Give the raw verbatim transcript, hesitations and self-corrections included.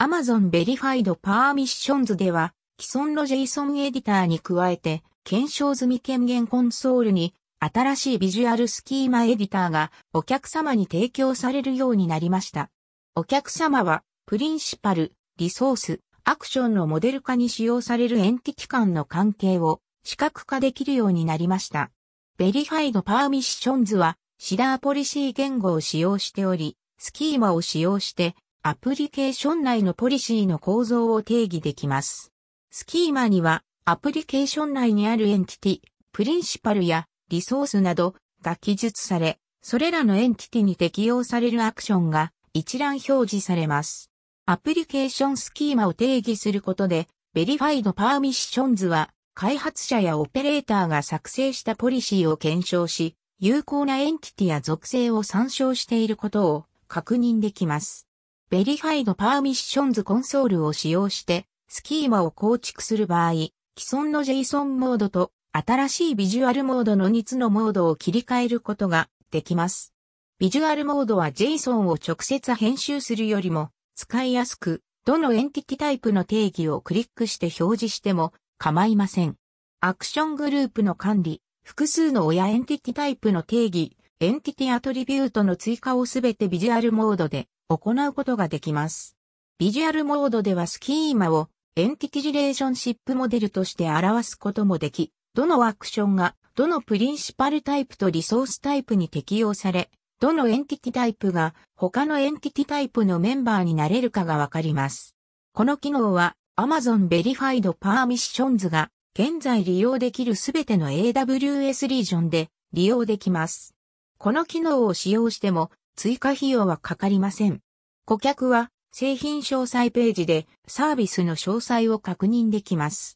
Amazon Verified Permissions では、既存の JSON エディターに加えて、検証済み権限コンソールに、新しいビジュアルスキーマエディターがお客様に提供されるようになりました。お客様は、プリンシパル、リソース、アクションのモデル化に使用されるエンティティ間の関係を視覚化できるようになりました。Verified Permissions は、シダーポリシー言語を使用しており、スキーマを使用して、アプリケーション内のポリシーの構造を定義できます。スキーマには、アプリケーション内にあるエンティティ、プリンシパルやリソースなどが記述され、それらのエンティティに適用されるアクションが一覧表示されます。アプリケーションスキーマを定義することで、Verified Permissions は開発者やオペレーターが作成したポリシーを検証し、有効なエンティティや属性を参照していることを確認できます。Verified Permissions コンソールを使用してスキーマを構築する場合、既存の JSON モードと新しいビジュアルモードのみっつのモードを切り替えることができます。ビジュアルモードは JSON を直接編集するよりも使いやすく、どのエンティティタイプの定義をクリックして表示しても構いません。アクショングループの管理、複数の親エンティティタイプの定義、エンティティアトリビュートの追加をすべてビジュアルモードで行うことができます。ビジュアルモードではスキーマをエンティティリレーションシップモデルとして表すこともでき、どのアクションがどのプリンシパルタイプとリソースタイプに適用され、どのエンティティタイプが他のエンティティタイプのメンバーになれるかがわかります。この機能は Amazon Verified Permissions が現在利用できるすべての エーダブリューエス リージョンで利用できます。この機能を使用しても追加費用はかかりません。顧客は製品詳細ページでサービスの詳細を確認できます。